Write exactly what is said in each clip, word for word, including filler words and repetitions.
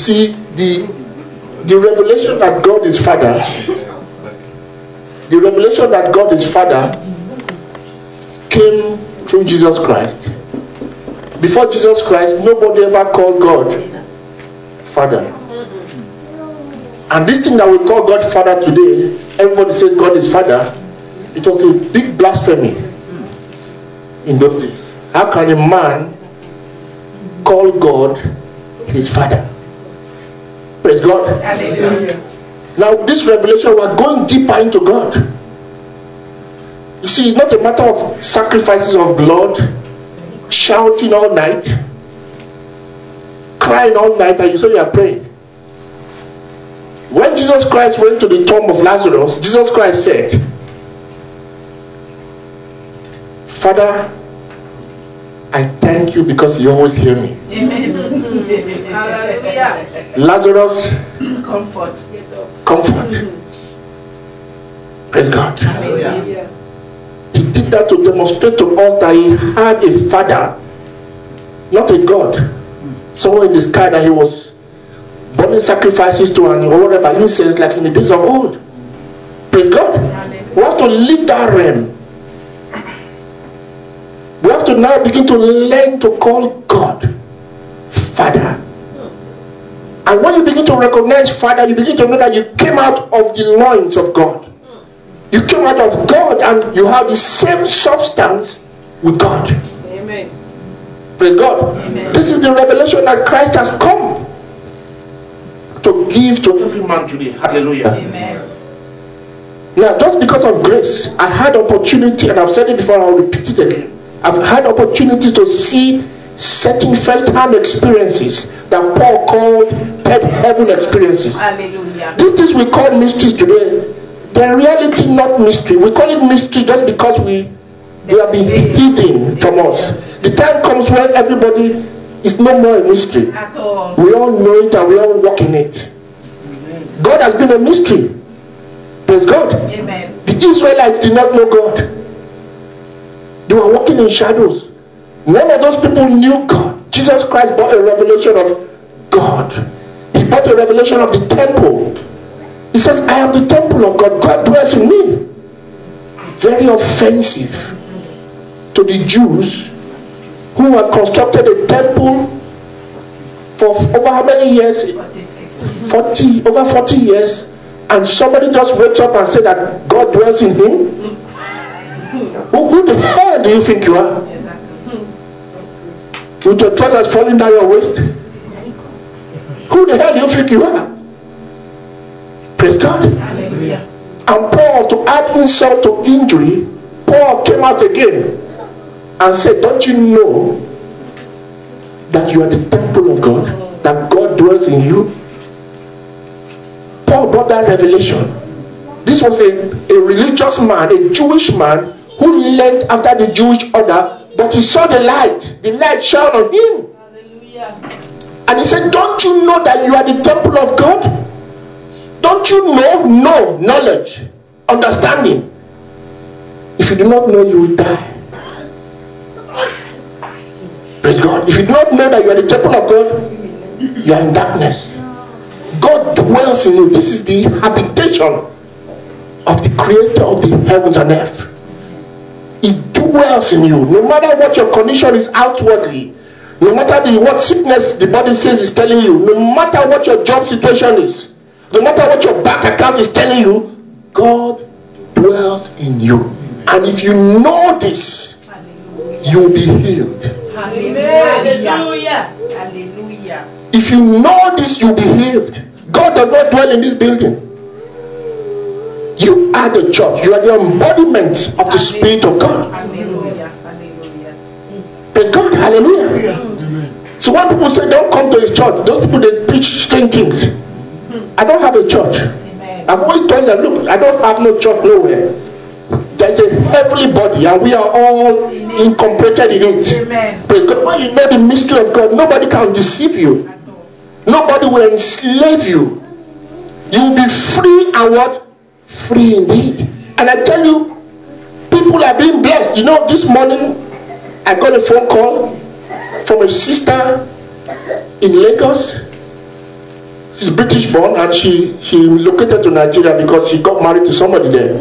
See, the the revelation that God is Father, the revelation that God is Father came through Jesus Christ. Before Jesus Christ, nobody ever called God Father. And this thing that we call God Father today, everybody says God is Father. It was a big blasphemy in those days. How can a man call God his Father? Praise God. Hallelujah. Now this revelation, we are going deeper into God. You see, it's not a matter of sacrifices of blood, shouting all night, crying all night, and you say you are praying. When Jesus Christ went to the tomb of Lazarus, Jesus Christ said, Father, I thank you because you always hear me. Amen. Hallelujah. Lazarus, comfort. Comfort. Praise God. Hallelujah. He did that to demonstrate to us that he had a Father, not a God. Somewhere in the sky that he was burning sacrifices to and whatever incense like in the days of old. Praise God. We have to leave that realm. We have to now begin to learn to call God Father. And when you begin to recognize Father, you begin to know that you came out of the loins of God. You came out of God and you have the same substance with God. Amen. Praise God. Amen. This is the revelation that Christ has come to give to every man today. Hallelujah. Amen. Now, just because of grace, I had opportunity, and I've said it before, I'll repeat it again. I've had opportunity to see certain first-hand experiences that Paul called third heaven experiences. Hallelujah. These things we call mysteries today, they're reality not mystery. We call it mystery just because we they are being hidden from us. The time comes when everybody is no more a mystery. At all. We all know it and we all walk in it. Amen. God has been a mystery. Praise God. Amen. The Israelites did not know God. They were walking in shadows. None of those people knew God. Jesus Christ brought a revelation of God. He brought a revelation of the temple. He says, I am the temple of God. God dwells in me. Very offensive to the Jews who had constructed a temple for over how many years? forty, over forty years. And somebody just wakes up and said that God dwells in him. Who, who the hell do you think you are? With your trousers falling down your waist? Who the hell do you think you are? Praise God. Hallelujah. And Paul, to add insult to injury, Paul came out again and said, don't you know that you are the temple of God? That God dwells in you? Paul brought that revelation. This was a, a religious man, a Jewish man who learned after the Jewish order, but he saw the light. The light shone on him. Hallelujah. And he said, don't you know that you are the temple of God? Don't you know? No, knowledge, understanding. If you do not know, you will die. Praise God. If you do not know that you are the temple of God, you are in darkness. God dwells in you. This is the habitation of the creator of the heavens and earth. He dwells in you. No matter what your condition is outwardly, no matter the what sickness the body says is telling you, no matter what your job situation is, no matter what your bank account is telling you, God dwells in you. And if you know this, you will be healed. Hallelujah. Hallelujah. If you know this, you'll be healed. God does not dwell in this building. You are the church. You are the embodiment of the Spirit of God. Hallelujah. Hallelujah. Praise God. Hallelujah. Hallelujah. So when people say don't come to his church, those people, they preach strange things. I don't have a church. Amen. I've always told them, look, I don't have no church nowhere. There's a heavenly body and we are all incorporated in it. Amen. Praise God. When you know the mystery of God, nobody can deceive you. Nobody will enslave you. You will be free and what? Free indeed. And I tell you, people are being blessed. You know, this morning I got a phone call from a sister in Lagos. She's British born, and she, she relocated to Nigeria because she got married to somebody there.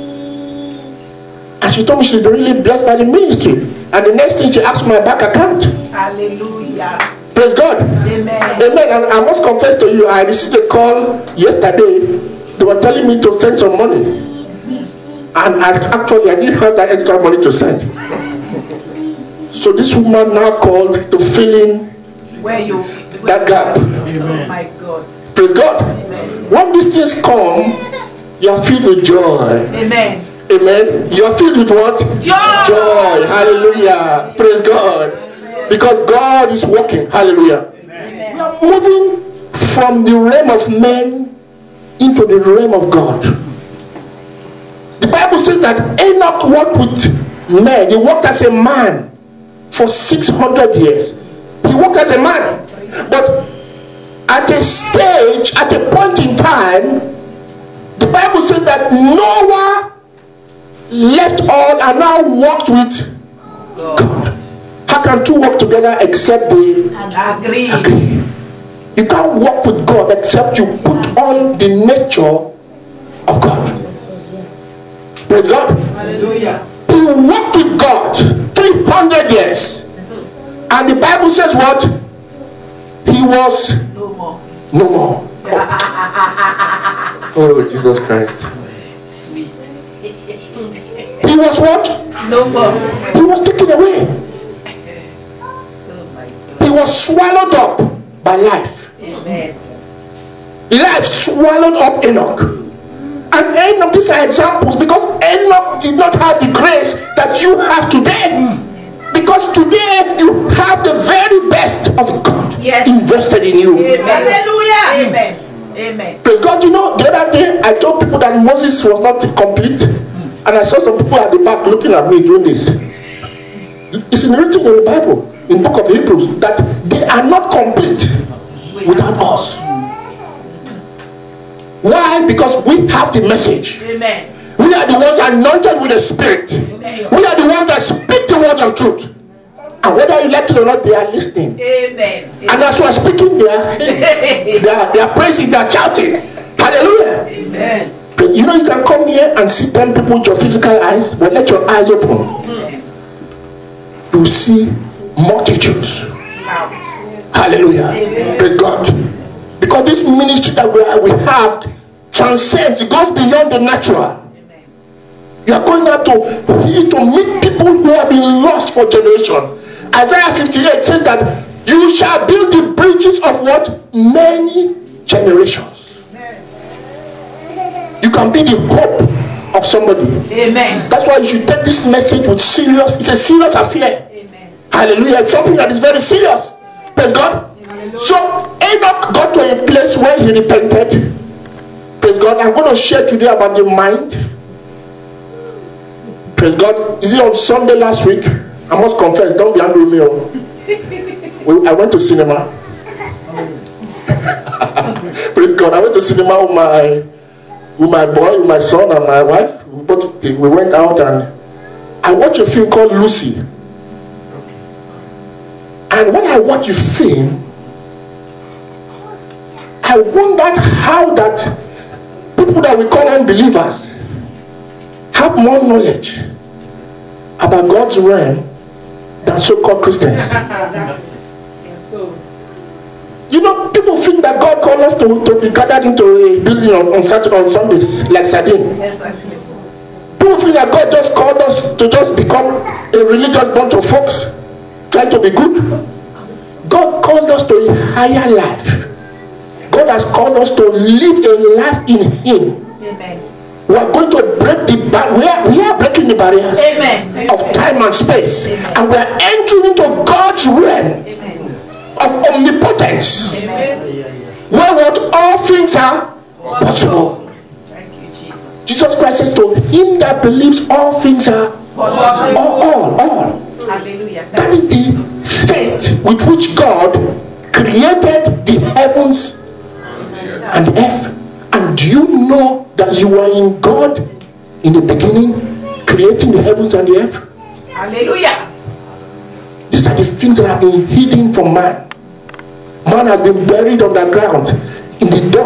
And she told me she's been really blessed by the ministry. And the next thing, she asked my bank account. Hallelujah. Praise God. Amen. Amen. And I must confess to you, I received a call yesterday. They were telling me to send some money. And I actually, I didn't have that extra money to send. So this woman now called to fill in where you, where that gap. Oh my God. Praise God. Amen. When these things come, you are filled with joy. Amen. Amen. You are filled with what? Joy. Joy. Hallelujah. Praise God. Amen. Because God is working. Hallelujah. Amen. We are moving from the realm of men into the realm of God. The Bible says that Enoch walked with men. He walked as a man for six hundred years. He walked as a man. But at a stage, at a point in time, the Bible says that Noah left all and now walked with God. How can two walk together except they agree? agree? You can't walk with God except you put on the nature of God. Praise God. Hallelujah. He walked with God three hundred years. And the Bible says what? He was no more. No more. Oh, Jesus Christ. Sweet. He was what? No more. He was taken away. Oh my God. He was swallowed up by life. Amen. Life swallowed up Enoch. And Enoch, these are examples because Enoch did not have the grace that you have today. Because today you have the very best of God yes. invested in you. Amen. Hallelujah. Amen. Amen. Praise God. You know, the other day I told people that Moses was not complete. And I saw some people at the back looking at me doing this. It's written in the Bible, in the book of Hebrews, that they are not complete without us. Why? Because we have the message. Amen. We are the ones anointed with the Spirit. Amen. We are the ones that speak the words of truth. And whether you like it or not, they are listening. Amen. And as we are speaking, they are, they are, they are praising, they are shouting. Hallelujah. Amen. You know, you can come here and see ten people with your physical eyes, but let your eyes open. Amen. You see multitudes. Wow. Hallelujah. Amen. Praise God. Because this ministry that we, are, we have transcends, it goes beyond the natural. Amen. You are going out to, to meet people who have been lost for generations. Isaiah fifty-eight says that you shall build the bridges of what? Many generations. You can be the hope of somebody. Amen. That's why you should take this message with serious. It's a serious affair. Amen. Hallelujah. It's something that is very serious. Praise God. Hallelujah. So Enoch got to a place where he repented. Praise God. I'm going to share today about the mind. Praise God. Is it on Sunday last week? I must confess. Don't be angry with me. Oh. I went to cinema. Praise God. I went to cinema with my with my boy, with my son and my wife. We both we went out and I watched a film called Lucy. And when I watched the film, I wondered how that people that we call unbelievers have more knowledge about God's realm than so-called Christians. You know, people think that God called us to, to be gathered into a building on, on Saturday, on Sundays, like sardine. Exactly. People think that God just called us to just become a religious bunch of folks, trying to be good. God called us to a higher life. God has called us to live a life in Him. Amen. We are going to break the bar- we are we are breaking the barriers Amen. of time and space. Amen. And we are entering into God's realm. Amen. Of omnipotence. Amen. Where what all things are possible. Thank you, Jesus. Jesus Christ says to him that believes all things are Possible. all, all, all. Hallelujah. That is the faith with which God created the heavens and the earth. And do you know that you are in God in the beginning, creating the heavens and the earth? Hallelujah. These are the things that have been hidden from man. Man has been buried underground in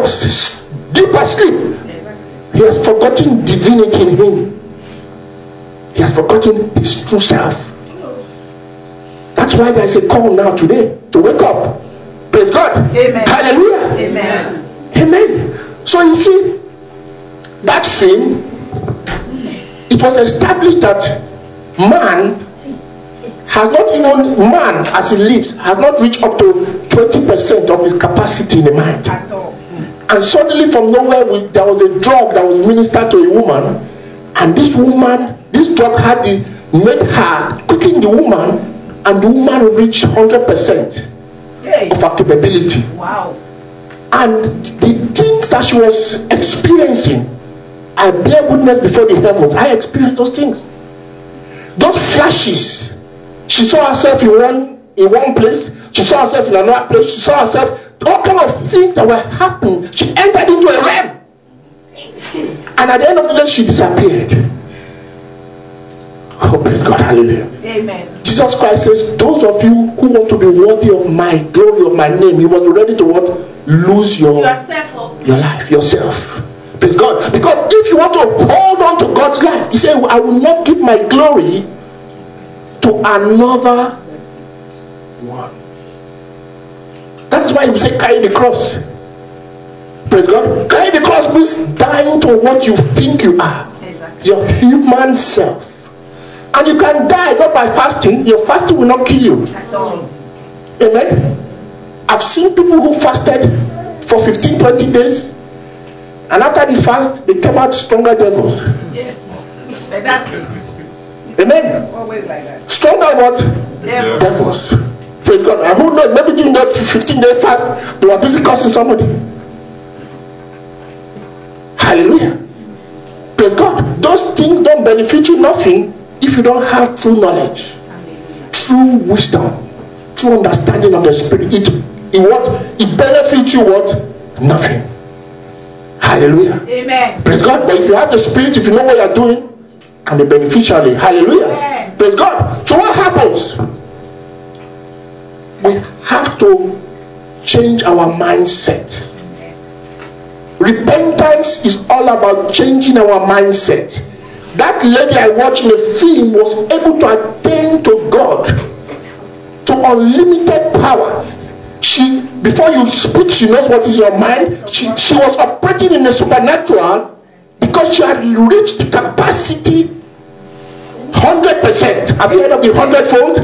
was deep asleep. He has forgotten divinity in him. He has forgotten his true self. That's why there is a call now today to wake up. Praise God. Amen. Hallelujah. Amen. Amen. So you see, that thing, it was established that man has not even, man as he lives, has not reached up to twenty percent of his capacity in the mind. At all. And suddenly from nowhere, we, there was a drug that was ministered to a woman, and this woman, this drug had the, made her, quickened the woman, and the woman reached one hundred percent Hey. of her capability. Wow. And the things that she was experiencing, I bear witness before the heavens. I experienced those things. Those flashes. She saw herself in one in one place. She saw herself in another place. She saw herself, all kind of things that were happening. She entered into a realm. And at the end of the day, she disappeared. Oh, praise God. Hallelujah. Amen. Jesus Christ says, those of you who want to be worthy of my glory, of my name, you must be ready to what? Lose your, Yourself. your life, yourself. Praise God. Because if you want to hold on to God's life, he said, I will not give my glory to another one. That is why you say carry the cross. Praise God. Carry the cross means dying to what you think you are. Exactly. Your human self. And you can die not by fasting. Your fasting will not kill you. At all. Amen. I've seen people who fasted for fifteen, twenty days, and after the fast, they came out stronger devils. Yes. But that's it. It's Amen. always like that. Stronger what? Devil. Devils. Praise God. And who knows, maybe during that fifteen day fast, they were busy cursing somebody. Hallelujah. Praise God. Those things don't benefit you nothing if you don't have true knowledge, true wisdom, true understanding of the spirit. It, it what? It benefits you what? Nothing. Hallelujah. Amen. Praise God. But if you have the spirit, if you know what you're doing, can be beneficially. Hallelujah. Amen. Praise God. So what happens? We have to change our mindset. Repentance is all about changing our mindset. That lady I watched in the film was able to attain to God, to unlimited power. She, before you speak, she knows what is in your mind. She, she was operating in the supernatural because she had reached the capacity one hundred percent. Have you heard of the hundredfold?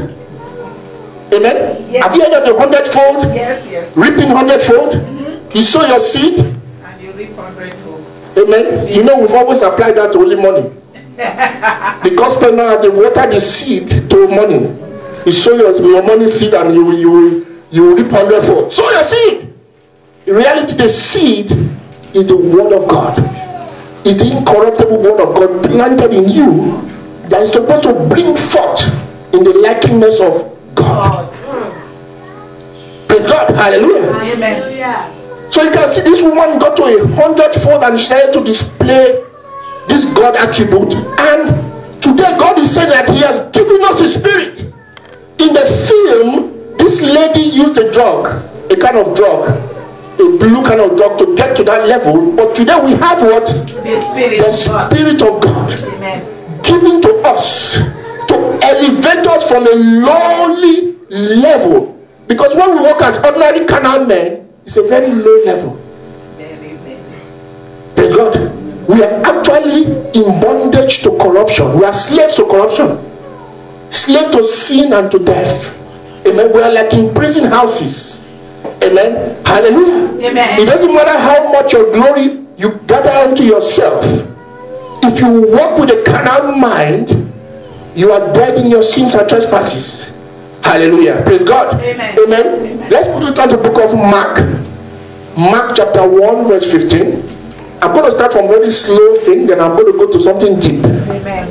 Amen? Yes. Have you heard of the hundredfold? Yes, yes. Reaping hundredfold? Mm-hmm. You sow your seed? And you reap hundredfold. Amen? You know, we've always applied that to only money. The gospel now has water the seed to money. You sow your, your money seed and you you you will reap hundredfold. Sow your seed. In reality, the seed is the word of God. It's the incorruptible word of God planted in you that is supposed to bring forth in the likeness of God. God. Praise God. Hallelujah. Amen. So you can see this woman got to a hundredfold and she started to display this God attribute. And today God is saying that he has given us his spirit. In the film, this lady used a drug, a kind of drug, a blue kind of drug to get to that level. But today we have what? The spirit The of God. spirit of God Amen. given to us to elevate us from a lowly level. Because when we walk as ordinary carnal men, it's a very low level. Very, very. Praise God. We are actually in bondage to corruption. We are slaves to corruption. Slaves to sin and to death. Amen. We are like in prison houses. Amen. Hallelujah. Amen. It doesn't matter how much your glory you gather unto yourself. If you walk with a carnal mind, you are dead in your sins and trespasses. Hallelujah. Praise God. Amen. Amen. Amen. Let's put it on the book of Mark. Mark chapter one verse fifteen. I'm going to start from very slow thing, then I'm going to go to something deep. Amen.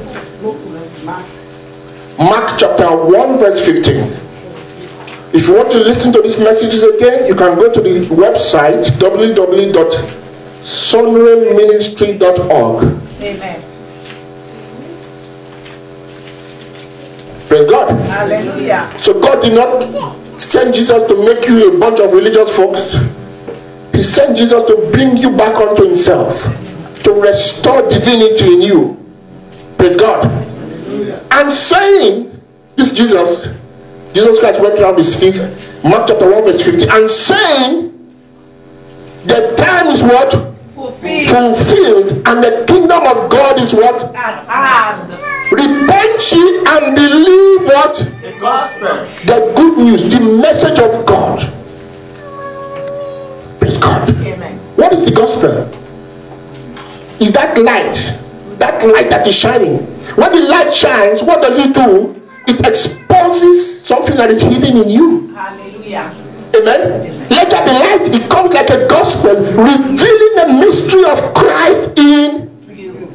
Mark chapter one verse fifteen. If you want to listen to these messages again, you can go to the website w w w dot sunray ministry dot org. Amen. Praise God. Hallelujah. So God did not send Jesus to make you a bunch of religious folks. He sent Jesus to bring you back unto himself, to restore divinity in you. Praise God. And saying, this Jesus, Jesus Christ went around his feet, Mark chapter one verse fifty, and saying, the time is what? Fulfilled. Fulfilled, and the kingdom of God is what? At hand. Repent ye and believe what? The gospel. The good news, the message of God. Praise God. Amen. What is the gospel? Is that light, that light that is shining. When the light shines, what does it do? It exposes something that is hidden in you. Hallelujah. Amen. Let there be light. It comes like a gospel revealing the mystery of Christ in You.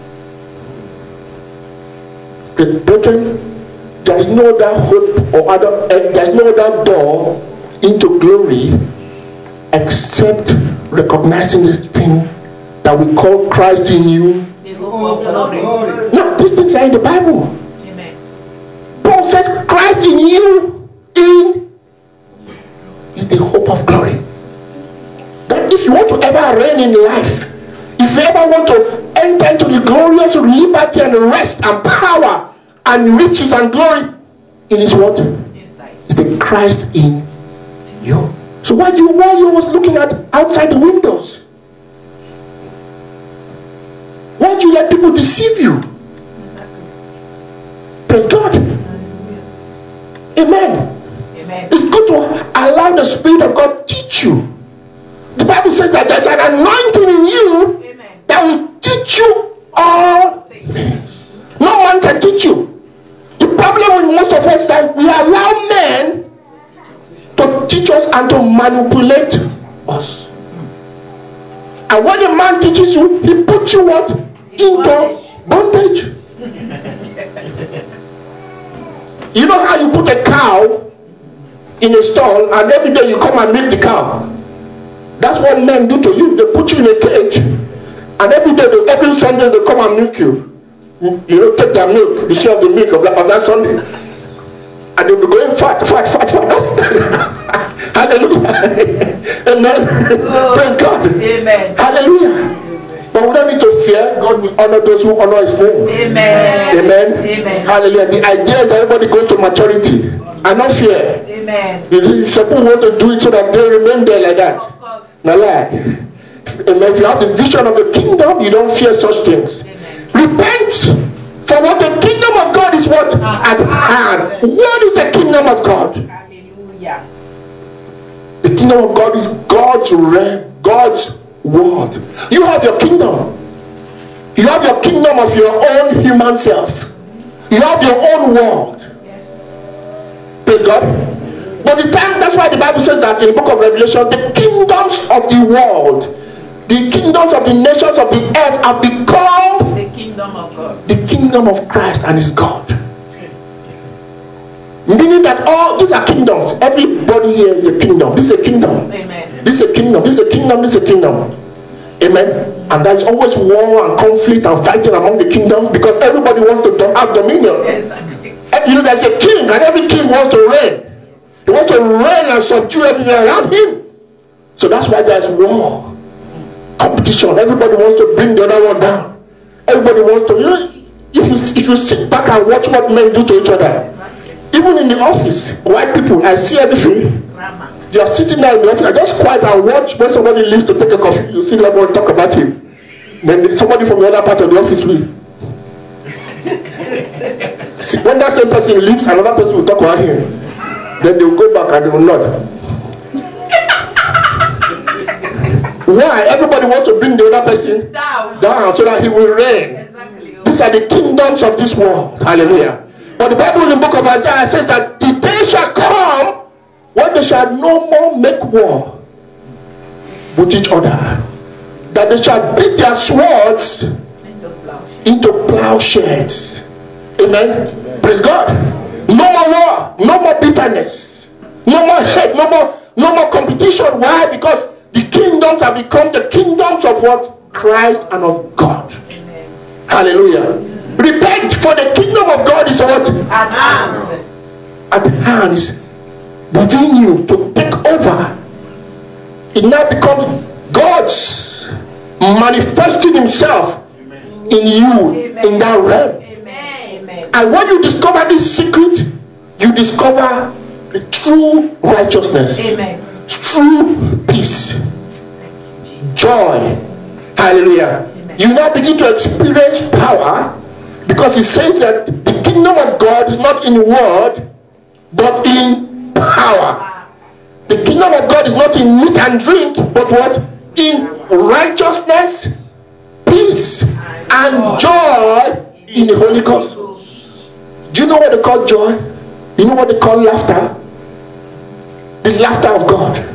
the brethren. There is no other hope or other. Uh, there is no other door into glory except recognizing this thing that we call Christ in you. The hope of glory. No, these things are in the Bible. Amen. Paul says Christ in you in is the hope of glory. That if you want to ever reign in life, if you ever want to enter into the glorious liberty and rest and power and riches and glory, it is what? Inside. It's the Christ in you. So why do you why you was looking at outside the windows? Why do you let people deceive you? Praise God. Amen. Amen. It's good to allow the Spirit of God teach you. The Bible says that there's an anointing in you Amen. that will teach you all things. No man can teach you. The problem with most of us is that we allow men to teach us and to manipulate us. And when a man teaches you, he puts you what? Into bondage. You know how you put a cow in a stall and every day you come and milk the cow? That's what men do to you. They put you in a cage and every day, they, every Sunday they come and milk you. You know, take their milk, the share of the milk of that, of that Sunday. And they'll be going fat, fat, fat, fat. That's hallelujah. Amen. Oh, praise God. Amen. Hallelujah. But we don't need to fear. God will honor those who honor his name. Amen. Amen. Amen. Hallelujah. The idea is that everybody goes to maturity and not fear. Amen. Some people want to do it so that they remain there like that. Of course. No lie. Amen. If you have the vision of the kingdom, you don't fear such things. Amen. Repent. For what the kingdom of God is what? At hand. What is the kingdom of God? Hallelujah. The kingdom of God is God's realm, God's world. You have your kingdom. You have your kingdom of your own human self. You have your own world. Yes. Praise God. But the time, that's why the Bible says that in the book of Revelation, the kingdoms of the world, the kingdoms of the nations of the earth have become The kingdom of God. the kingdom of Christ and his God. Meaning that all these are kingdoms. Everybody here is a kingdom. This is a kingdom. Amen. This is a kingdom. This is a kingdom. This is a kingdom. Amen. And there's always war and conflict and fighting among the kingdoms because everybody wants to do- have dominion. Exactly. And you know, there's a king, and every king wants to reign. He wants to reign and subdue everything around him. So that's why there's war, competition. Everybody wants to bring the other one down. Everybody wants to, you know, if you if you sit back and watch what men do to each other, even in the office, white people, I see everything. Grammar. You are sitting there in the office, I just quiet and watch when somebody leaves to take a coffee. You see them all talk about him. Then somebody from the other part of the office will. See, when that same person leaves, another person will talk about him. Then they will go back and they will nod. Why? Everybody wants to bring the other person Down. down so that he will reign. Exactly. These are the kingdoms of this world. Hallelujah. But the Bible in the book of Isaiah says that the day shall come when they shall no more make war with each other. That they shall beat their swords Into plowshare. into plowshares. Amen. Praise God. No more war, no more bitterness, no more hate, no more, no more competition. Why? Because the kingdoms have become the kingdoms of what? Christ and of God. Amen. Hallelujah. Repent, for the kingdom of God is what? At hand. At hand, is within you to take over. it now becomes God's manifesting himself in you, in that realm. Amen. And when you discover this secret, you discover the true righteousness, Amen. true peace, joy. Hallelujah. Amen. You now begin to experience power, because it says that the kingdom of God is not in word but in power. The kingdom of God is not in meat and drink, but what? In righteousness, peace, and joy in the Holy Ghost. Do you know what they call joy? You know what they call laughter? The laughter of God.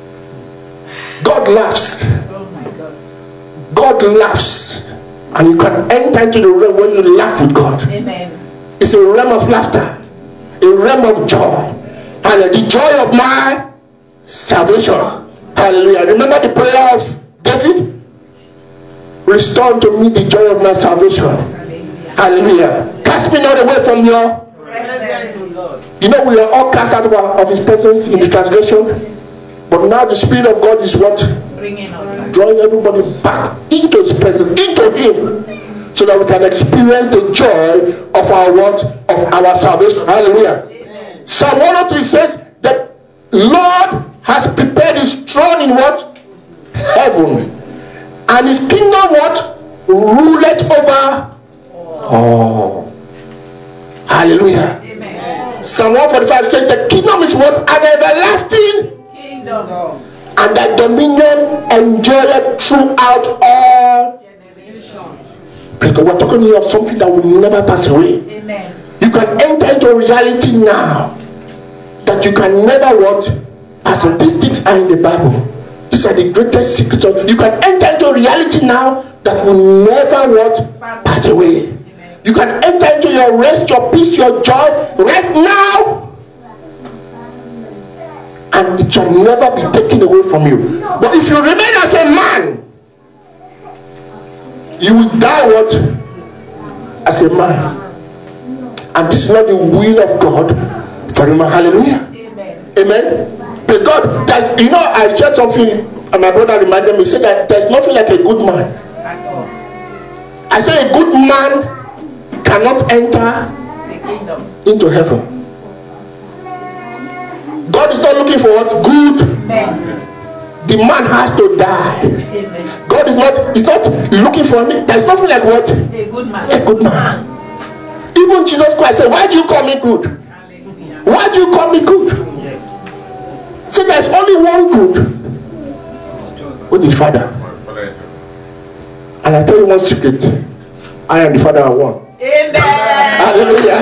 God laughs. Oh my God. God laughs. And you can enter into the realm where you laugh with God. Amen. It's a realm of laughter, a realm of joy, and the joy of my salvation. Hallelujah. Remember the prayer of David? Restore to me the joy of my salvation. Hallelujah. Hallelujah. Cast me not away from your Presence, O Lord. You know, we are all cast out of, our, of his presence in the transgression. Yes. But now the Spirit of God is what? Bringing us back. Drawing everybody back into his presence, into him, so that we can experience the joy of our what? Of our salvation. Hallelujah. Amen. Psalm one oh three says that Lord has prepared his throne in what? Heaven. And his kingdom what? Ruleth over all. Hallelujah. Amen. Psalm one forty-five says the kingdom is what? An everlasting, Kingdom. and that dominion enjoyed throughout all. Generations. Because we're talking here of something that will never pass away. Amen. You can enter into reality now that you can never what? Pass away. These things are in the Bible. These are the greatest secrets of. You can enter into reality now that will never what? Pass away. Amen. You can enter into your rest, your peace, your joy right now, and it shall never be taken away from you. But if you remain as a man, you will die what? As a man. And this is not the will of God for a man. Hallelujah. Amen. Amen. Praise God. There's, you know, I shared something, and my brother reminded me. He said that there's nothing like a good man. At all. I said a good man cannot enter The kingdom. into heaven. God is not looking for what? Good. Men. The man has to die. Amen. God is not, is not looking for any. There's nothing like what? A good man. A good man. Even Jesus Christ said, why do you call me good? Hallelujah. Why do you call me good? See, there's only one good, with the Father. And I tell you one secret. I and the Father are one. Amen. Hallelujah.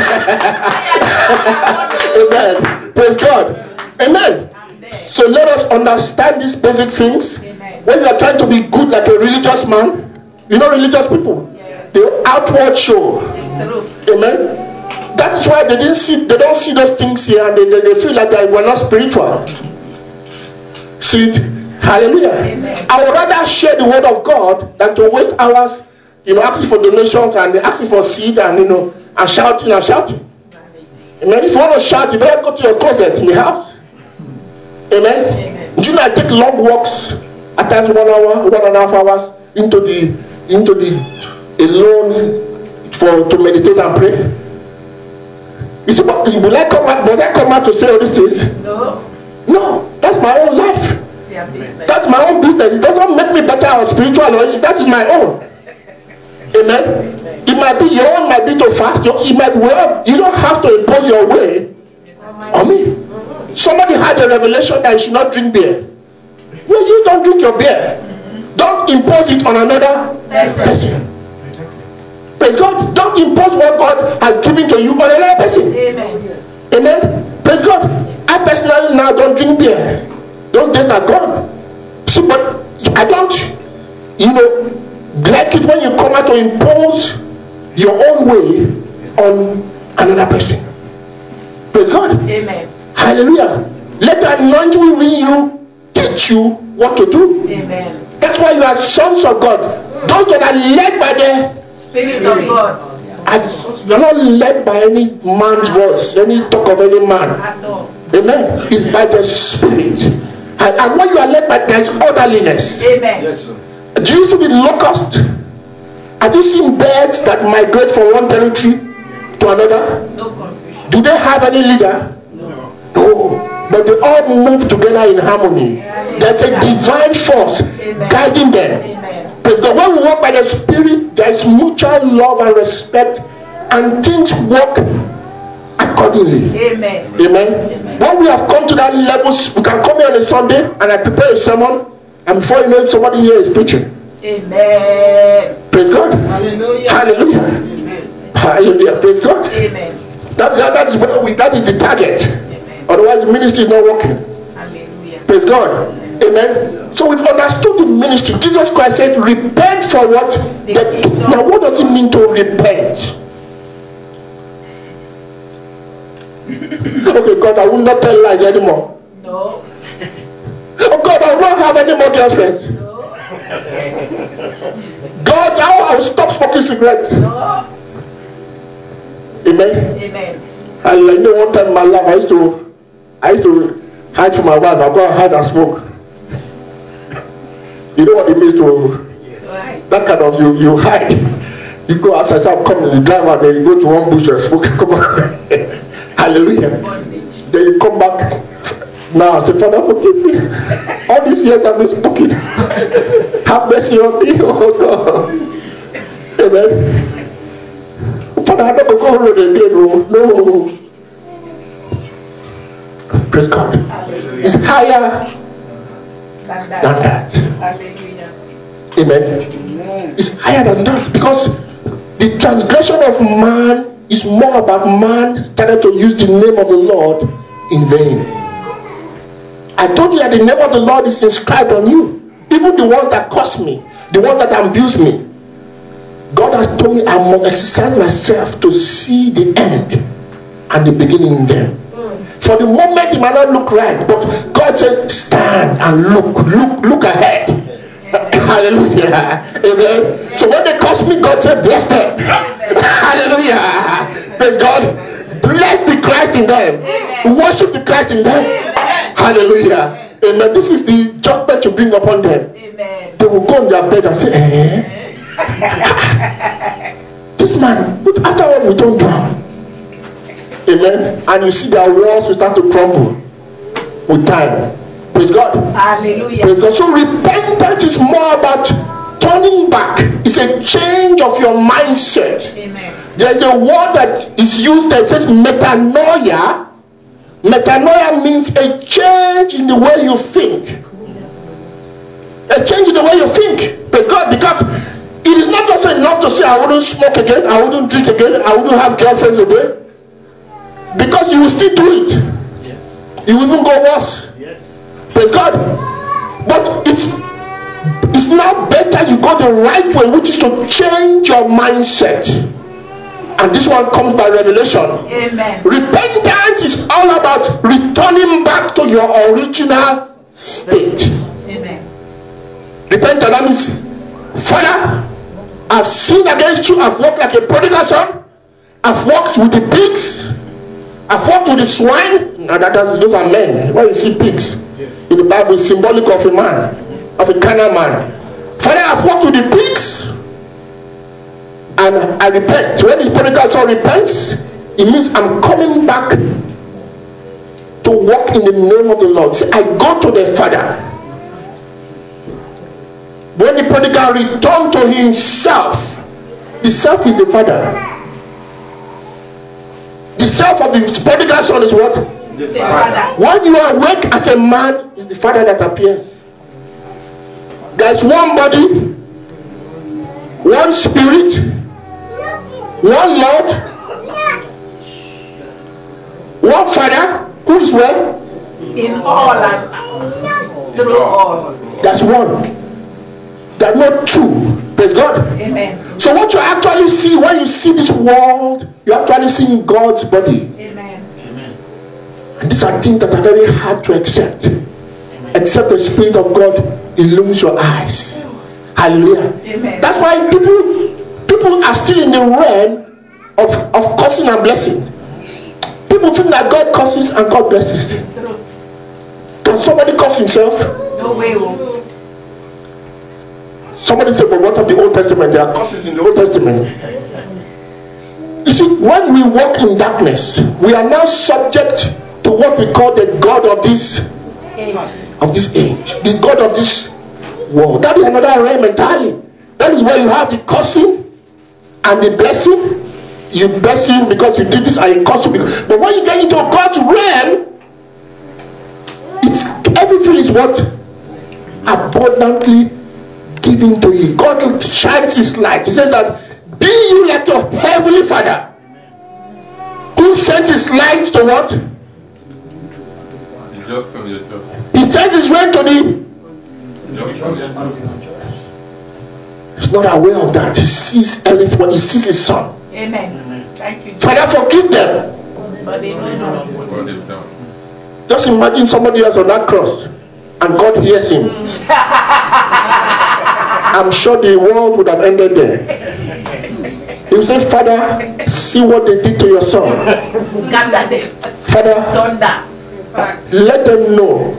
Amen. Praise God. Amen. Amen. So let us understand these basic things. Amen. When you are trying to be good like a religious man, you know religious people, Yes. the outward show. It's true. Amen. That's why they didn't see, they don't see those things here, and they, they, they feel like they were not spiritual. See it? Hallelujah. Amen. I would rather share the word of God than to waste hours, you know, asking for donations and asking for seed and you know and shouting and shouting. Amen. If you want to shout, you better go to your closet in the house. Amen. Amen. Do you know I take long walks at times one hour, one and a half hours into the into the alone for to meditate and pray? You see, but will I come out? Must I come out to say all these things? No. No, that's my own life. Their business. That's my own business. It doesn't make me better or spiritual. Or that is my own. Amen. Amen. It might be your own, might be to fast. Your, it might be well. You don't have to impose your way on me. Somebody had a revelation that you should not drink beer. Well, you don't drink your beer. Don't impose it on another Person. person. Praise God. Don't impose what God has given to you on another person. Amen. Amen. Praise God. I personally now don't drink beer. Those days are gone. See, but I don't, you know, like it when you come out to impose your own way on another person. Praise God. Amen. Hallelujah. Let the anointing within you teach you what to do. Amen. That's why you are sons of God. Those that are led by the Spirit of God. and you're not led by any man's voice, any talk of any man. At all. Amen. It's by the Spirit. And, and when you are led by, there is orderliness. Amen. Yes, sir. Do you see the locust? Have you seen birds that migrate from one territory to another? No confusion. Do they have any leader? No. No. But they all move together in harmony. There's a divine force Amen. guiding them. Amen. Praise God. When we walk by the Spirit, there is mutual love and respect, and things work accordingly. Amen. Amen. Amen. When we have come to that level, we can come here on a Sunday and I prepare a sermon, and before you know it, somebody here is preaching. Amen. Praise God. Hallelujah. Hallelujah. Amen. Hallelujah. Praise God. Amen. That's that is where we that is the target. Amen. Otherwise the ministry is not working. Hallelujah. Praise God. Amen. So we've understood the ministry. Jesus Christ said, repent for what? The, now what does it mean to repent? Okay, God, I will not tell lies anymore. No. Oh God, I will not have any more girlfriends. No. God, I will stop smoking cigarettes. No. Amen. Amen. And you know, one time in my life, I used to, I used to hide from my wife. I go and hide and smoke. You know what it means to Right. that kind of you, you hide. You go outside, say, I'm coming, you drive out there, you go to one bush and smoke. Come on. Hallelujah. Bondage. Then you come back. Now I say, Father, forgive me. All these years I've been smoking. Have mercy on me, oh God. Amen. Father, I never go road again. Oh. No. Praise God. Hallelujah. It's higher Than that. than that. Hallelujah. Amen. Amen. It's higher than that because the transgression of man is more about man started to use the name of the Lord in vain. I told you that the name of the Lord is inscribed on you. Even the ones that cost me, the ones that abuse me. God has told me I must exercise myself to see the end and the beginning in them. Mm. For the moment it might not look right, but God said, stand and look, look, look ahead. Hallelujah. Amen. So when they curse me, God said, bless them. Hallelujah. Praise God. Bless the Christ in them. Amen. Worship the Christ in them. Amen. Hallelujah. Amen. This is the judgment you bring upon them. Amen. They will go on their bed and say, eh? This man, but after all we don't do. Amen. And you see their walls will start to crumble with time. Praise God. Hallelujah. Praise God. So repentance is more about turning back. It's a change of your mindset. Amen. There's a word that is used that says metanoia. Metanoia means a change in the way you think. A change in the way you think. Praise God. Because it is not just enough to say I wouldn't smoke again, I wouldn't drink again, I wouldn't have girlfriends again. Because you will still do it. Yes. You will even go worse. Yes. Praise God. But it's it's now better you go the right way, which is to change your mindset. And this one comes by revelation. Amen. Repentance is all about returning back to your original state. Amen. Repentance, that means, Father, I've sinned against you. I've walked like a prodigal son. I've walked with the pigs. I've walked with the swine. Now that is, those are men. When you see pigs in the Bible, it's symbolic of a man, of a carnal man. Father, I've walked with the pigs, and I repent. When this prodigal son repents, it means I'm coming back to walk in the name of the Lord. See, I go to the Father. When the prodigal returned to himself, the self is the Father. The self of the prodigal son is what? The Father. When you are awake as a man, it's the Father that appears. There's one body, one spirit, one Lord, one Father, who is where? In all and through all. That's one. There are not two. Praise God. Amen. So what you actually see when you see this world, you actually see God's body. Amen. Amen. And these are things that are very hard to accept. Amen. Except the Spirit of God illumines your eyes. Hallelujah. Amen. That's why people people are still in the realm of, of cursing and blessing. People think that God curses and God blesses. To Can somebody curse himself? No way. Oh. Somebody said, but what of the Old Testament? There are curses in the Old Testament. You see, when we walk in darkness, we are now subject to what we call the God of this Age. of this age, the God of this world. That is another realm entirely. That is where you have the cursing and the blessing. You bless him because you did this, and he curse you because. But when you get into God's realm, it's everything is what abundantly given to you. God shines his light. He says that, be you like your heavenly Father, who sends his light to what? He sends his rain to the. He's not aware of that. He sees Eliphaz when he sees his son. Amen. Thank you. Father, forgive them. But they don't know. Just imagine somebody else on that cross and God hears him. I'm sure the world would have ended there. He will say, Father, see what they did to your son. Scatter them. Father, Thunder. let them know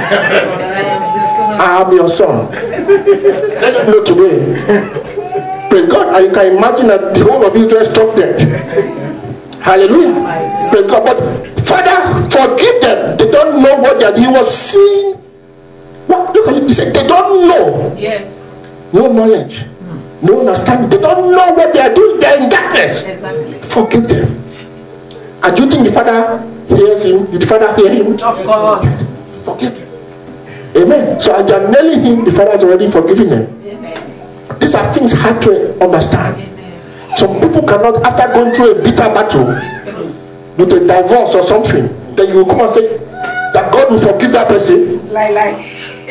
I am your son. Let them know today. Praise God. And you can imagine that the whole of Israel stopped dead. Hallelujah. Praise God. But Father, forgive them. They don't know what they are. He was seeing. What? Look at it. He said, they don't know. Yes. No knowledge. No understanding. They don't know what they are doing. They are in darkness. Exactly. Forgive them. And do you think the Father hears him? Did the Father hear him? Of course. Forgive him. Amen. So as they are nailing him, the Father has already forgiven them. Amen. These are things hard to understand. Amen. Some people cannot, after going through a bitter battle with a divorce or something, then you will come and say that God will forgive that person. Lie, lie.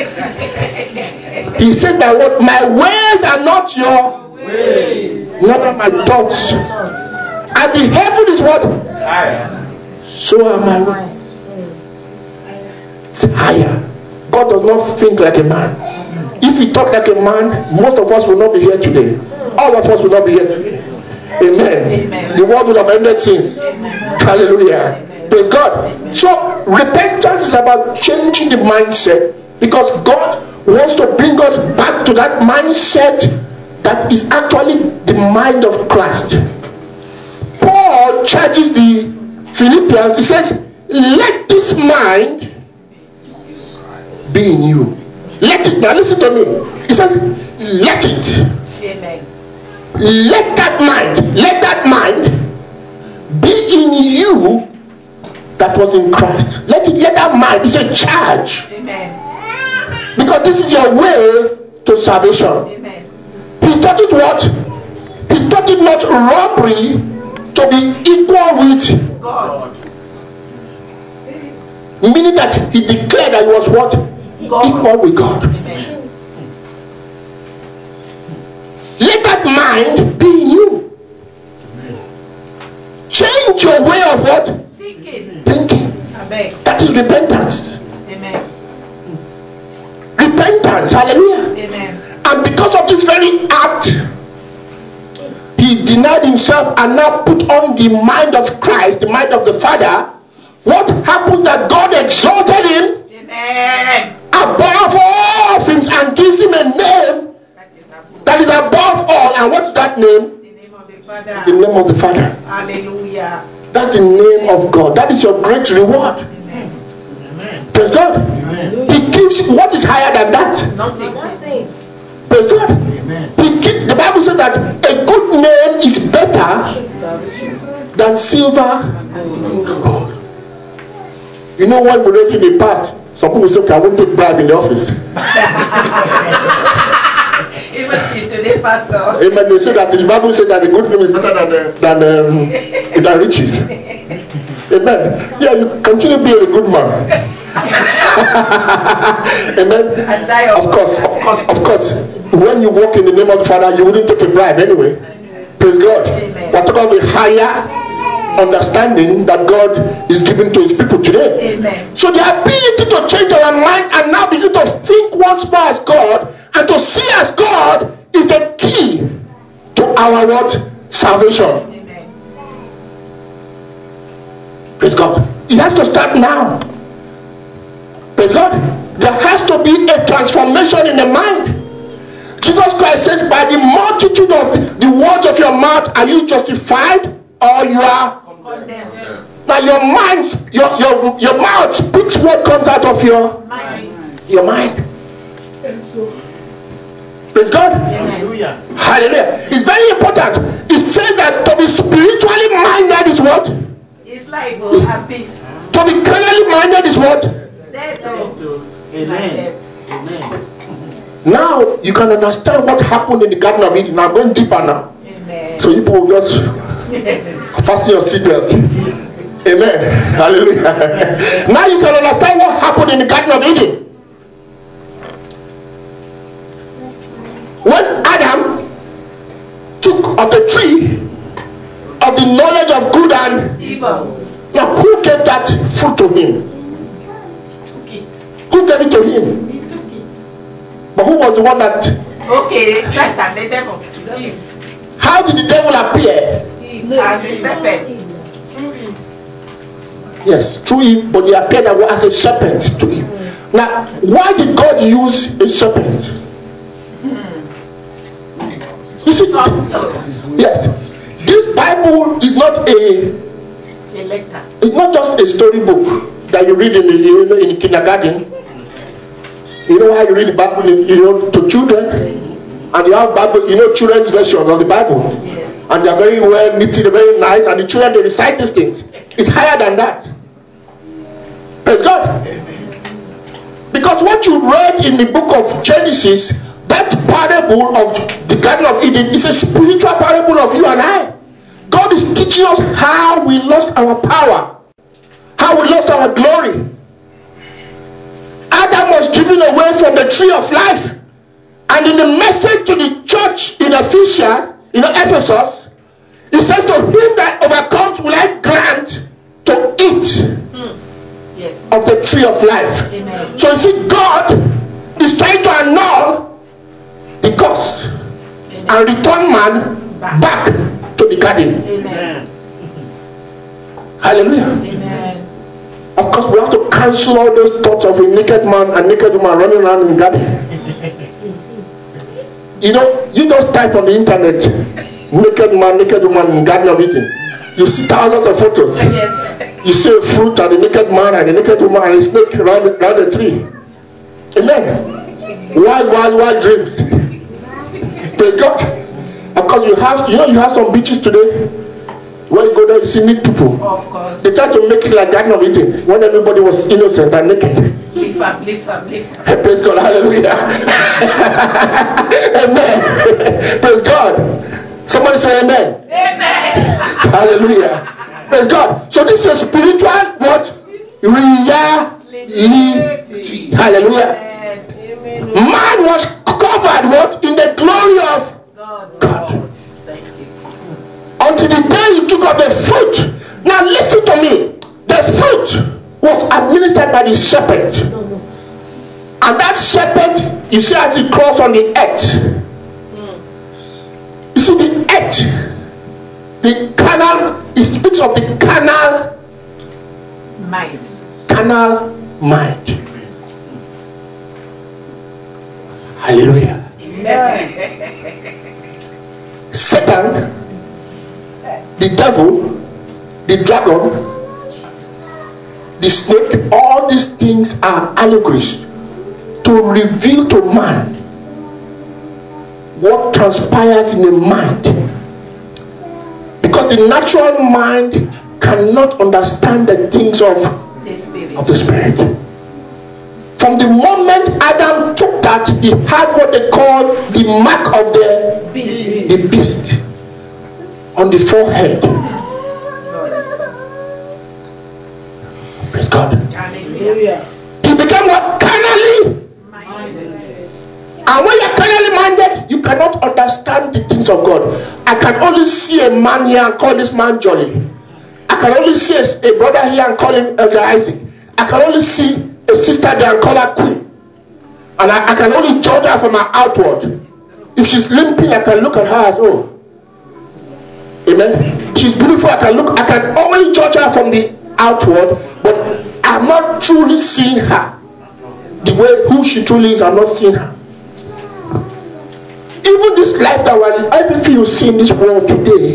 He said, my word, my ways are not your ways, neither my thoughts. As the heaven is what? Higher. So are my ways. It's higher. God does not think like a man. If he talked like a man, most of us will not be here today. All of us will not be here today. Amen. Amen. The world will have ended since. Amen. Hallelujah. Amen. Praise God. Amen. So repentance is about changing the mindset, because God wants to bring us back to that mindset that is actually the mind of Christ. Paul charges the Philippians. He says, let this mind be in you. Let it. Now listen to me. He says, let it. Amen. Let that mind, let that mind be in you that was in Christ. Let it, let that mind, it's a charge. Amen. Because this is your way to salvation. Amen. He thought it what? He thought it not robbery to be equal with God. Meaning that he declared that he was what? God. Equal with God. Amen. Let that mind be in you. Change your way of what? Thinking. Thinking. Amen. That is repentance. Amen. Repentance. Hallelujah. Amen. And because of this very act, he denied himself and now put on the mind of Christ, the mind of the Father. What happens that God exalted him? Amen. Above all things, and gives him a name that is above all. And what's that name? The name of the Father. The name of the Father. Hallelujah. That's the name of God. That is your great reward. Amen. Praise God. Amen. He gives what is higher than that? Nothing. Nothing. Praise God. Amen. He gives, the Bible says that a good name is better than silver and gold. You know what we read in the past? Some people say, okay, I won't take bribe in the office. Even till today, Pastor. Amen. They say that the Bible says that the good name is better than uh, than um, than riches. Amen. Yeah, you continue being a good man. Amen. And die of, of course, of course, of course. When you walk in the name of the Father, you wouldn't take a bribe anyway. Praise God. Amen. We're talking about the higher understanding that God is giving to his people today. Amen. So the ability to change our mind and now begin to think once more as God and to see as God is the key to our what? Salvation. Amen. Praise God. It has to start now. Praise God. There has to be a transformation in the mind. Jesus Christ says, by the multitude of the words of your mouth are you justified or you are condemned. Now your mind, your, your, your mouth speaks what comes out of your mind. Your mind. Praise God. Hallelujah. Hallelujah. It's very important. It says that to be spiritually minded is what? It's like a peace. To be carnally minded is what? Amen. Amen. Now you can understand what happened in the Garden of Eden. I'm going deeper now. Amen. So you people just fasten your seatbelt. Amen. Hallelujah. Now you can understand what happened in the Garden of Eden. When Adam took of the tree of the knowledge of good and evil, now who gave that fruit to him? He took it. Who gave it to him? He took it. But who was the one that? Okay, Satan, the devil. How did the devil appear? As a serpent. Yes, through him, but he appeared as a serpent to him. Now, why did God use a serpent? You see, yes, this Bible is not a, a letter. It's not just a storybook that you read in the, you know, in the kindergarten. You know how you read the Bible, you know, to children, and you have Bible, you know, children's versions of the Bible, yes. And they are very well knitted, very nice, and the children they recite these things. It's higher than that. Praise God. Because what you read in the book of Genesis, that parable of the Garden of Eden is a spiritual parable of you and I. God is teaching us how we lost our power, how we lost our glory. Adam was given away from the tree of life. And in the message to the church in Ephesus, in Ephesus, it says to him that overcomes will I grant to eat mm. yes. of the tree of life. Amen. So you see, God is trying to annul the curse and return man back, back to the garden. Amen. Hallelujah. Amen. Of course, we have to cancel all those thoughts of a naked man and naked woman running around in the garden. You know, you just type on the internet, naked man, naked woman in Garden of Eden. You see thousands of photos. Yes. You see a fruit and a naked man and a naked woman and a snake around the, around the tree. Amen. Wild, wild, wild dreams. Praise God. Of course, you have, you know, you have some beaches today where you go there, you see neat people. Of course. They try to make it like Garden of Eden when everybody was innocent and naked. Lift up, lift up, lift up. Praise God, hallelujah. Amen. Praise God. Somebody say amen. Amen. Hallelujah. Praise God. So this is a spiritual what? Reality. Hallelujah. Amen. Man was covered what? In the glory of God. God. Thank you, Jesus. Until the day you took up the fruit. Now listen to me. The fruit was administered by the serpent. And that serpent, you see as it crawls on the earth. You see the earth, the canal, it speaks of the canal mind. Canal mind. Hallelujah. Amen. Satan, the devil, the dragon, the snake, all these things are allegories to reveal to man what transpires in the mind. Because the natural mind cannot understand the things of the spirit. Of the spirit. From the moment Adam took that, he had what they call the mark of the beast, the beast on the forehead. Praise God. Hallelujah. He became what? Carnally minded. And when you're carnally minded, you cannot understand the things of God. I can only see a man here and call this man Jolly. I can only see a, a brother here and call him Elder Isaac. I can only see a sister there and call her Queen. And I, I can only judge her from her outward. If she's limping, I can look at her as, oh. Amen. She's beautiful, I can look, I can only judge her from the outward, but I'm not truly seeing her. the way who she truly is, have not seen her. Even this life that we're, everything you see in this world today,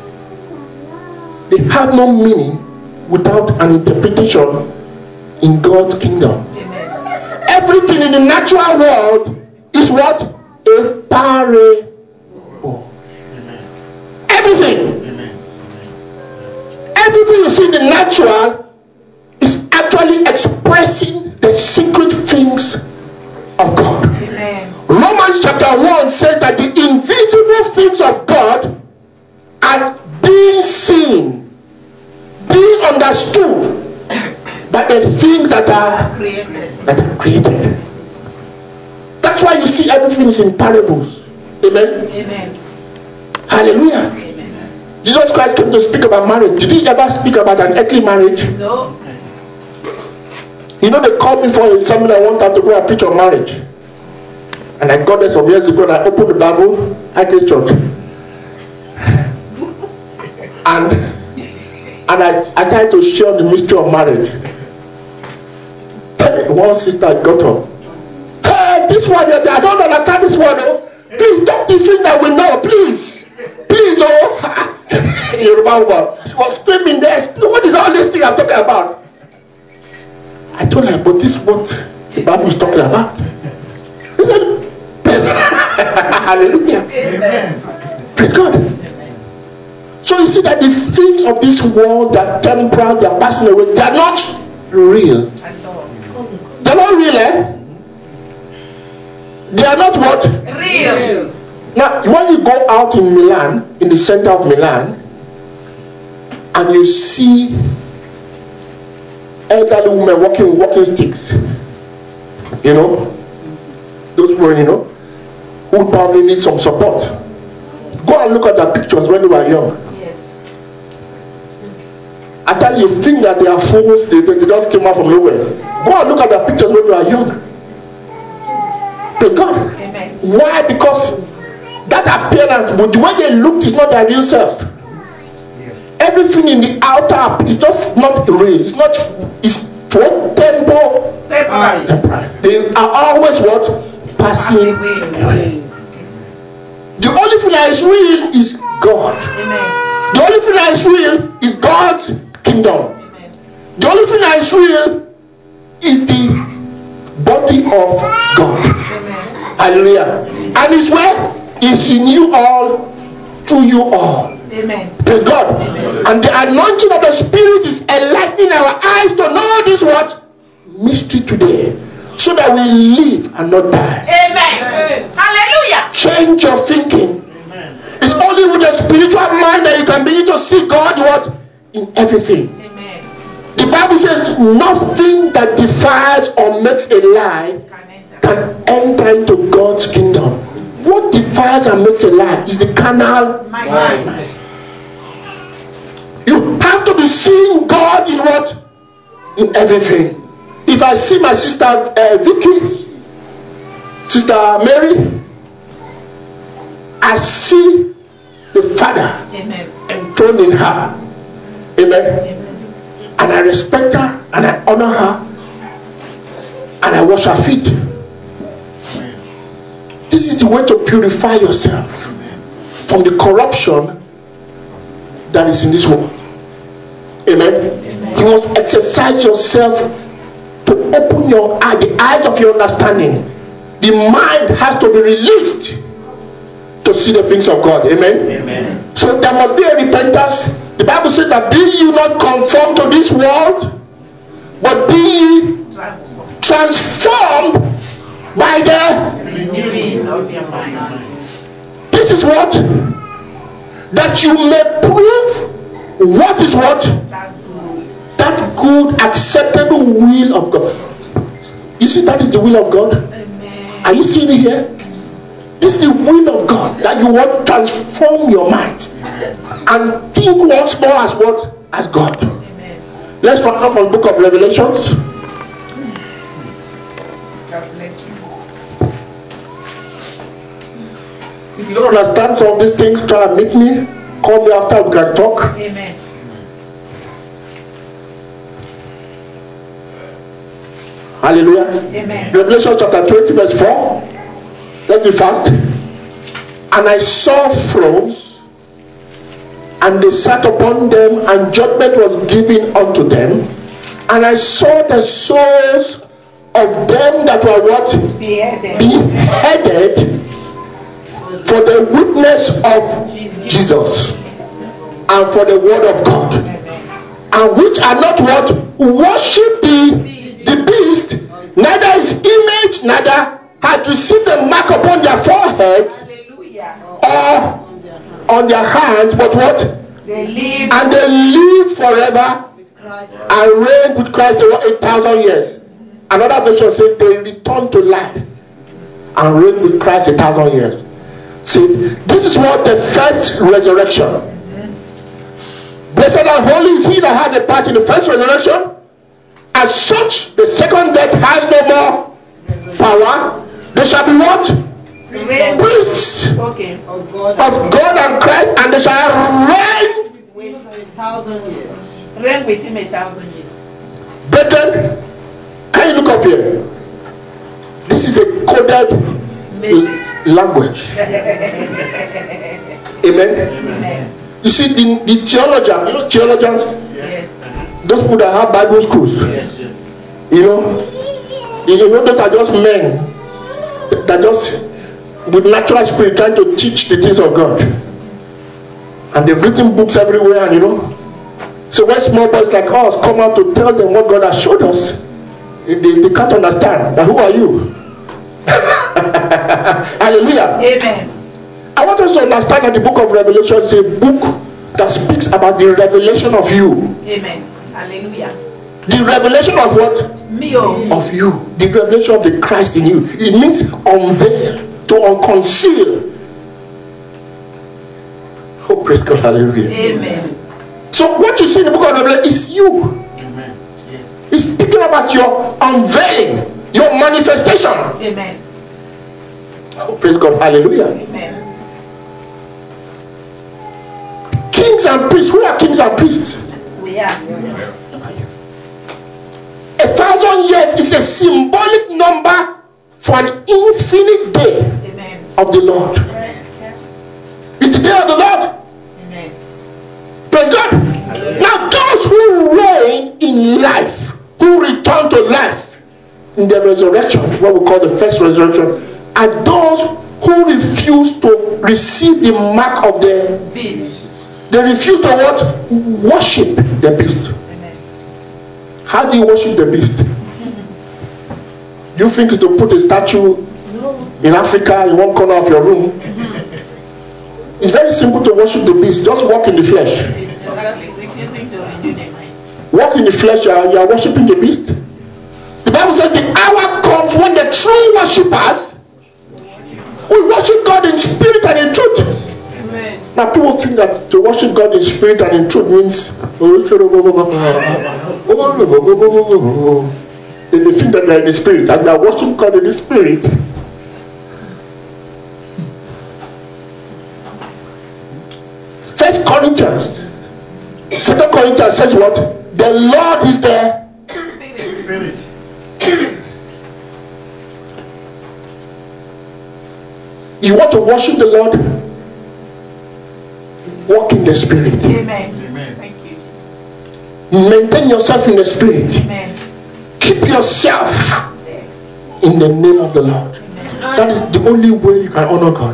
they have no meaning without an interpretation in God's kingdom. Amen. Everything in the natural world is what? A parable. Amen. Everything. Amen. Everything you see in the natural is actually expressing the secret things of God. Amen. Romans chapter one says that the invisible things of God are being seen, being understood by the things that are created. That are created. That's why you see everything is in parables. Amen. Amen. Hallelujah. Amen. Jesus Christ came to speak about marriage. Did he ever speak about an earthly marriage? No. You know, they called me for a seminar one time to go and preach on marriage. And I got there some years ago and I opened the Bible at this church. And and I, I tried to share the mystery of marriage. One sister got up. Hey, this one, I don't understand this one. Oh. Please don't think that we know, please. Please, oh. Yoruba woman. She was screaming there. What is all this thing I'm talking about? I told her, but this is what the Bible is talking about. He said, hallelujah. Amen. Praise God. Amen. So you see that the things of this world, they are temporal, they are passing away, they are not real. They are not real, eh? They are not what? Real. Now, when you go out in Milan, in the center of Milan, and you see elderly women walking with walking sticks, you know, those women, you know, who probably need some support. Go and look at the pictures when they were young. Yes. At times you think that they are fools, they, they just came out from nowhere. Go and look at the pictures when you are young. Praise God. Amen. Why? Because that appearance, but the way they looked is not their real self. Everything in the outer is just not real. It's not. It's what? Temporal. Temporary. Temporary. They are always what? Passing away. The only thing that is real is God. Amen. The only thing that is real is God's kingdom. Amen. The only thing that is real is the body of God. Amen. Hallelujah. Amen. And it's where? It's in you all, through you all. Amen. Praise God. Amen. And the anointing of the Spirit is enlightening our eyes to know this what? Mystery today. So that we live and not die. Amen. Amen. Hallelujah. Change your thinking. Amen. It's only with a spiritual mind that you can begin to see God what? In everything. Amen. The Bible says nothing that defiles or makes a lie can enter into God's kingdom. What defiles and makes a lie is the carnal mind. mind. You have to be seeing God in what? In everything. If I see my sister uh, Vicky, Sister Mary, I see the Father enthroned in her. Amen. Amen. And I respect her and I honor her and I wash her feet. This is the way to purify yourself from the corruption that is in this world. Amen. Amen. You must exercise yourself to open your eye, the eyes of your understanding. The mind has to be released to see the things of God. Amen. Amen. So there must be a repentance. The Bible says that be you not conformed to this world, but be ye transformed, transformed by the renewing of your mind. This is what? That you may prove what is what? That good, acceptable will of God. You see, that is the will of God. Amen. Are you seeing it here? This is the will of God, that you want to transform your mind and think once more as what? As God. Amen. Let's run off from the book of Revelations. God bless you. If you don't understand some of these things, try and meet me. Call me after, we can talk. Amen. Hallelujah. Amen. Revelation chapter twenty, verse four. Let's be fast. And I saw thrones, and they sat upon them, and judgment was given unto them. And I saw the souls of them that were what? Beheaded. Beheaded for the witness of Jesus and for the word of God, and which are not what? Worship the, the beast, neither his image, neither had received the mark upon their foreheads or on their hands, but what? They live And they live forever and reign with Christ over a thousand years. Another version says they return to life and reign with Christ a thousand years. See, this is what the first resurrection. Blessed and holy is he that has a part in the first resurrection. As such, the second death has no more power. They shall be what? Priests okay. Of God, of God and Christ, and they shall reign. with a thousand years. Reign with him a thousand years. Brethren, can you look up here? This is a coded Message. language. Amen. Amen. You see, the, the theologian, you know, theologians, Yes. those people that have Bible schools, Yes. you know, you know, those are just men that just with natural spirit trying to teach the things of God, and they've written books everywhere, and you know, so when small boys like us come out to tell them what God has showed us, they, they, they can't understand. Now, who are you? Hallelujah. Amen. I want us to understand that the book of Revelation is a book that speaks about the revelation of you. Amen. Hallelujah. The revelation of what? Me oh. Of you. The revelation of the Christ in you. It means unveil, to unconceal. Oh, praise God. Hallelujah. Amen. So what you see in the book of Revelation is you. Amen. Yes. It's speaking about your unveiling, your manifestation. Amen. Oh, praise God. Hallelujah. Amen. Kings and priests. Who are kings and priests? We are. A thousand years is a symbolic number for an infinite day Amen. of the Lord. Amen. It's the day of the Lord. Amen. Praise God. Now those who reign in life, who return to life in the resurrection, what we call the first resurrection, are those who refuse to receive the mark of the Beast. They refuse to what? Worship the beast. Amen. How do you worship the beast? You think it's to put a statue in Africa in one corner of your room? It's very simple to worship the beast. Just walk in the flesh. Exactly. Refusing to renew their mind. Walk in the flesh, you are, you are worshiping the beast. The Bible says the hour comes when the true worshippers will worship God in spirit and in truth. Amen. Now people think that to worship God in spirit and in truth means they may think that they are in the spirit and they are worshiping God in the spirit. First Corinthians, Second Corinthians says what? The Lord is the Spirit. You want to worship the Lord? Walk in the spirit. Amen. Amen. Thank you, Jesus. Maintain yourself in the spirit. Amen. Keep yourself There. in the name of the Lord. Amen. That is the only way you can honor God.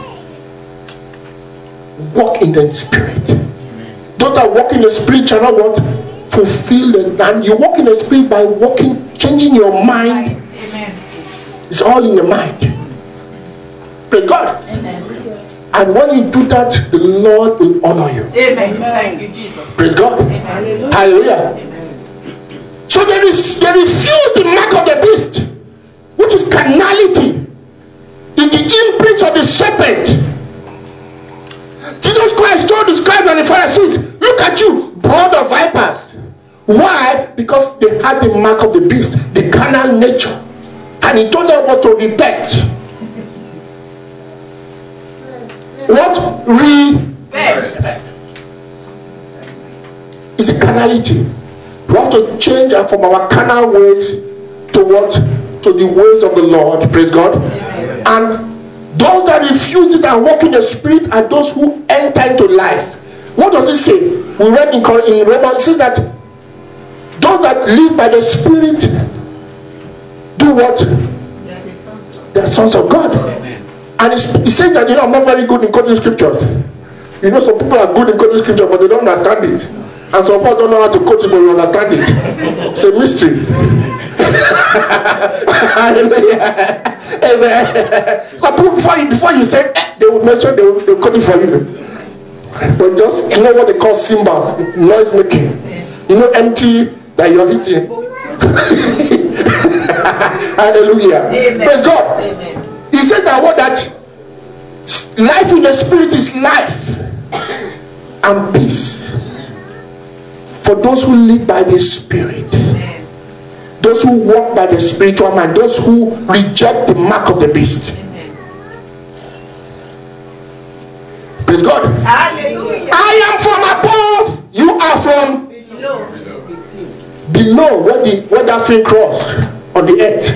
Walk in the spirit. Those that walk in the spirit shall not what? Fulfill the, and you walk in the spirit by walking, changing your mind. Amen. It's all in the mind. Praise God. Amen. And when you do that, the Lord will honor you. Amen. Thank you, Jesus. Praise God. Amen. Hallelujah. Amen. So they, re- they refuse the mark of the beast, which is carnality. It's the imprint of the serpent. Jesus Christ told the scribes and the Pharisees, look at you, brood of vipers. Why? Because they had the mark of the beast, the carnal nature. And he told them what to repent. What? Repent. It's a carnality. We have to change from our carnal ways to what? To the ways of the Lord. Praise God. Amen. And those that refuse it and walk in the Spirit are those who enter into life. What does it say? We read in, in Romans, it says that those that live by the Spirit do what? They're sons of God. Amen. And it's, it says that, you know, I'm not very good in quoting scriptures. You know, some people are good in quoting scripture, but they don't understand it. And some of us don't know how to quote it, but we understand it. It's a mystery. Hallelujah. Amen. Some people, before you, before you say, eh, they will mention, they will, they will quote it for you. But just, you know what they call cymbals, noise making. You know, empty that you're hitting. Hallelujah. Amen. Praise God. Amen. He says that what that life in the Spirit is life and peace for those who live by the Spirit. Amen. Those who walk by the spiritual man, those who reject the mark of the beast. Amen. Praise God. Hallelujah. I am from above, you are from below. Below, where the where that thing crossed on the earth.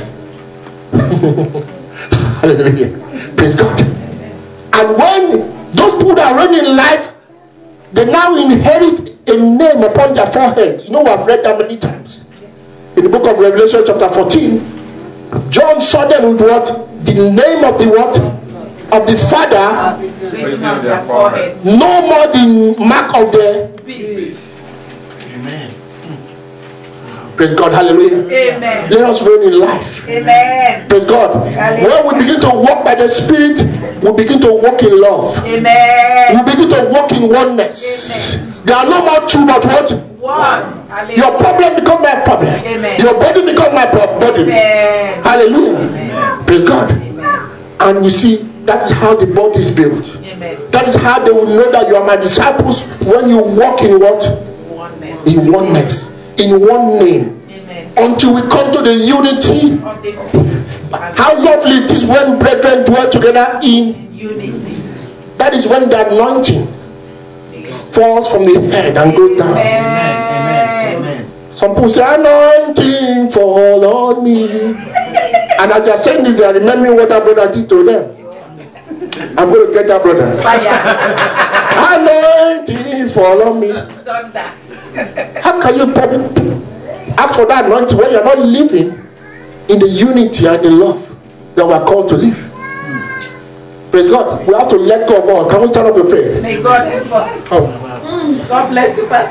Hallelujah. Praise God. And when those people that are reigning in life, they now inherit a name upon their foreheads. You know, we have read that many times. In the book of Revelation chapter fourteen, John saw them with what? The name of the what? Of the Father. No more the mark of the beast. Amen. Praise God. Hallelujah. Amen. Let us reign in life. Amen. Praise God. Hallelujah. When we begin to walk by the Spirit, we begin to walk in love. Amen. We begin to walk in oneness. Amen. There are no more two but what? One. Your problem becomes my problem. Amen. Your body becomes my body. Amen. Hallelujah. Amen. Praise God. Amen. And you see, that's how the body is built. Amen. That is how they will know that you are my disciples, when you walk in what? Oneness. In oneness. In one name. Amen. Until we come to the unity. How lovely it is when brethren dwell together in unity. That is when the anointing falls from the head and goes down. Amen. Amen. Some people say, anointing fall on me. And as they are saying this, they are remembering what our brother did to them. I'm going to get that brother. Anointing fall on me. How can you probably ask for that anointing when you're not living in the unity and the love that we are called to live? Praise God. We have to let go of all. Can we stand up and pray? May God help us. Oh. God bless you, Pastor.